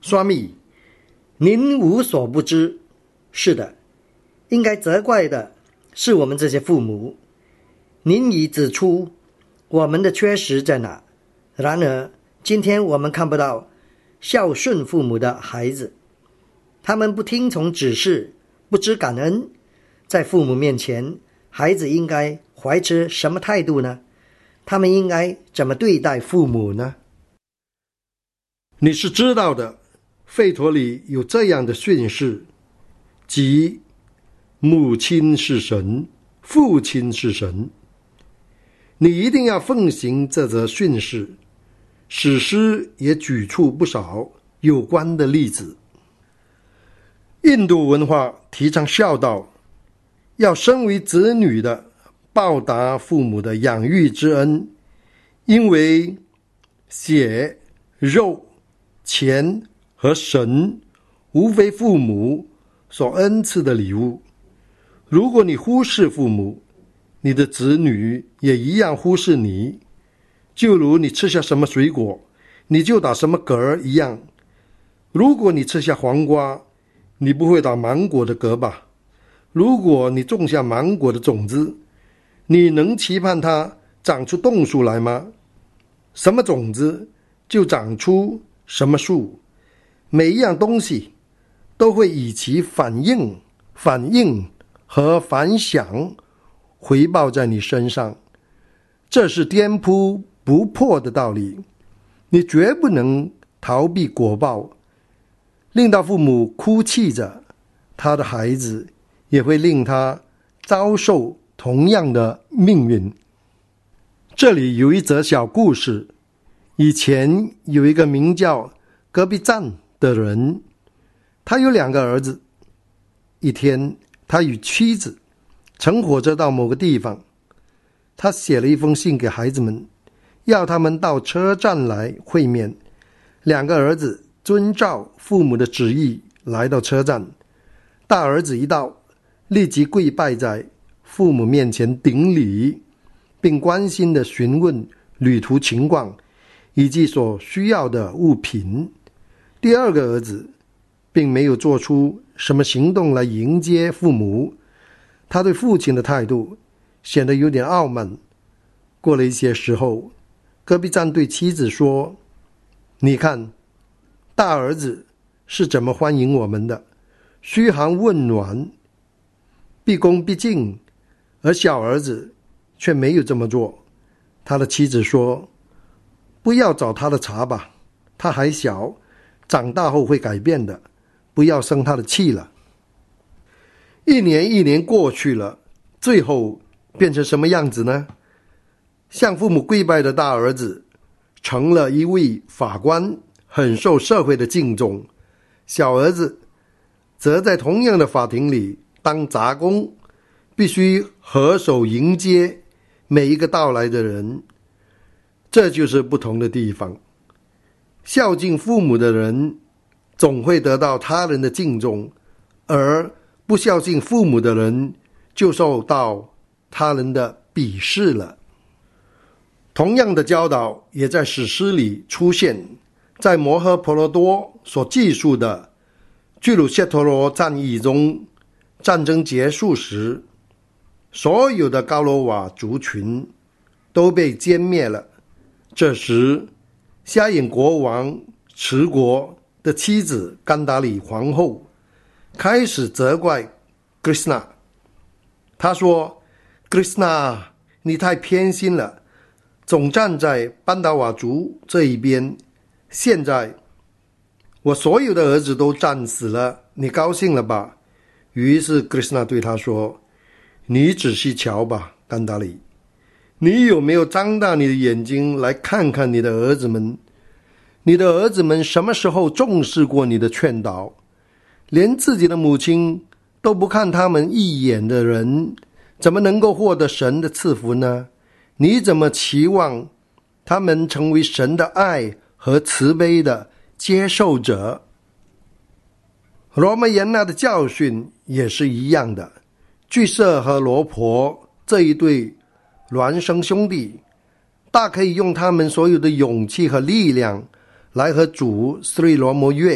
Swami， 您无所不知。是的，应该责怪的是我们这些父母。您已指出我们的缺失在哪，然而今天我们看不到孝顺父母的孩子，他们不听从指示，不知感恩。在父母面前，孩子应该怀持什么态度呢？他们应该怎么对待父母呢？ 你是知道的，吠陀里有这样的训示，即母亲是神，父亲是神。你一定要奉行这则训示。史诗也举出不少有关的例子。印度文化提倡孝道，要身为子女的报答父母的养育之恩，因为血、肉、钱和神无非父母所恩赐的礼物。如果你忽视父母，你的子女也一样忽视你。就如你吃下什么水果，你就打什么嗝一样。如果你吃下黄瓜，你不会打芒果的嗝吧？如果你种下芒果的种子，你能期盼它长出洞树来吗？什么种子就长出什么树。每一样东西都会以其反应和反响回报在你身上，这是颠扑不破的道理。你绝不能逃避果报，令到父母哭泣着，他的孩子也会令他遭受同样的命运。这里有一则小故事。以前有一个名叫戈壁赞的人，他有2个儿子。一天，他与妻子乘火车到某个地方，他写了一封信给孩子们，要他们到车站来会面。2个儿子遵照父母的旨意来到车站。大儿子一到，立即跪拜在父母面前顶礼，并关心地询问旅途情况以及所需要的物品。第2个儿子并没有做出什么行动来迎接父母，他对父亲的态度显得有点傲慢。过了一些时候，戈壁赞对妻子说：“你看，大儿子是怎么欢迎我们的，嘘寒问暖，毕恭毕敬，而小儿子却没有这么做。”他的妻子说：“不要找他的茬吧，他还小，长大后会改变的，不要生他的气了。”一年过去了，最后变成什么样子呢？向父母跪拜的大儿子成了一位法官，很受社会的敬重。小儿子则在同样的法庭里当杂工，必须合手迎接每一个到来的人。这就是不同的地方。孝敬父母的人总会得到他人的敬重，而不孝敬父母的人就受到他人的鄙视了。同样的教导也在史诗里出现。在摩诃婆罗多所记述的居鲁谢陀罗战役中，战争结束时，所有的高罗瓦族群都被歼灭了。这时，瞎眼国王持国的妻子甘达里皇后开始责怪 Krishna。 她说： Krishna， 你太偏心了，总站在班达瓦族这一边。现在我所有的儿子都战死了，你高兴了吧？于是 Krishna 对他说：你仔细瞧吧，甘达里，你有没有张大你的眼睛来看看你的儿子们？你的儿子们什么时候重视过你的劝导？连自己的母亲都不看他们一眼的人，怎么能够获得神的赐福呢？你怎么期望他们成为神的爱和慈悲的接受者？罗摩衍那的教训也是一样的。巨色和罗婆这一对孪生兄弟，大可以用他们所有的勇气和力量来和主斯利罗摩月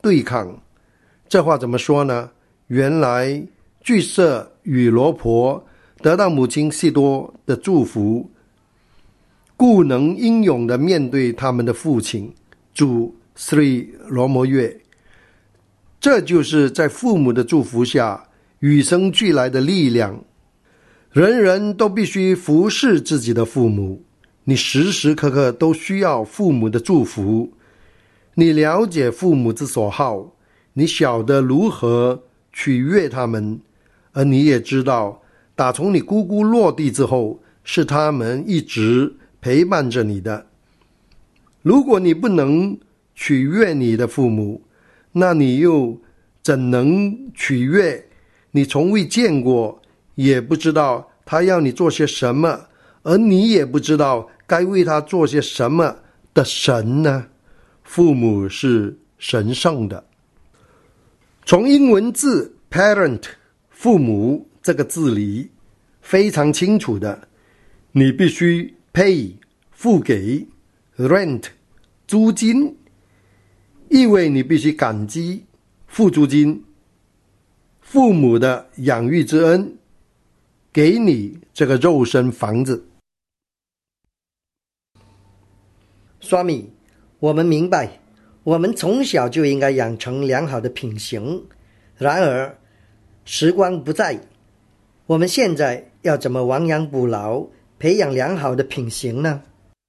对抗。这话怎么说呢？原来巨瑟与罗婆得到母亲西多的祝福，故能英勇地面对他们的父亲主 Sri 罗摩月。这就是在父母的祝福下与生俱来的力量。人人都必须服侍自己的父母，你时时刻刻都需要父母的祝福。你了解父母之所好，你晓得如何取悦他们，而你也知道打从你咕咕落地之后，是他们一直陪伴着你的。如果你不能取悦你的父母，那你又怎能取悦你从未见过，也不知道他要你做些什么，而你也不知道该为他做些什么的神呢？父母是神圣的。从英文字 parent 父母这个字里非常清楚的，你必须 pay 付给 rent 租金，意味你必须感激付租金，父母的养育之恩，给你这个肉身房子。 Swami，我们明白，我们从小就应该养成良好的品行。然而，时光不再，我们现在要怎么亡羊补牢，培养良好的品行呢？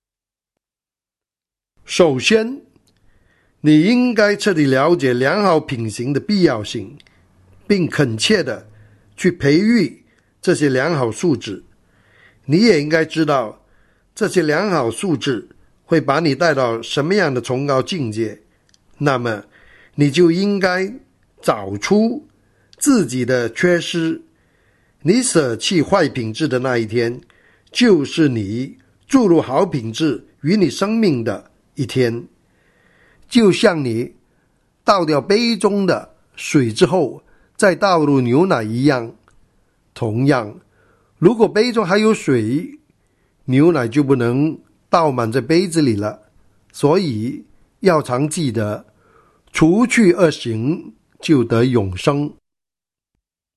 首先，你应该彻底了解良好品行的必要性，并恳切地去培育这些良好素质。你也应该知道，这些良好素质会把你带到什么样的崇高境界，那么你就应该找出自己的缺失。你舍弃坏品质的那一天，就是你注入好品质于你生命的一天。就像你倒掉杯中的水之后再倒入牛奶一样，同样，如果杯中还有水，牛奶就不能倒满在杯子里了。所以要常记得，除去恶行，就得永生。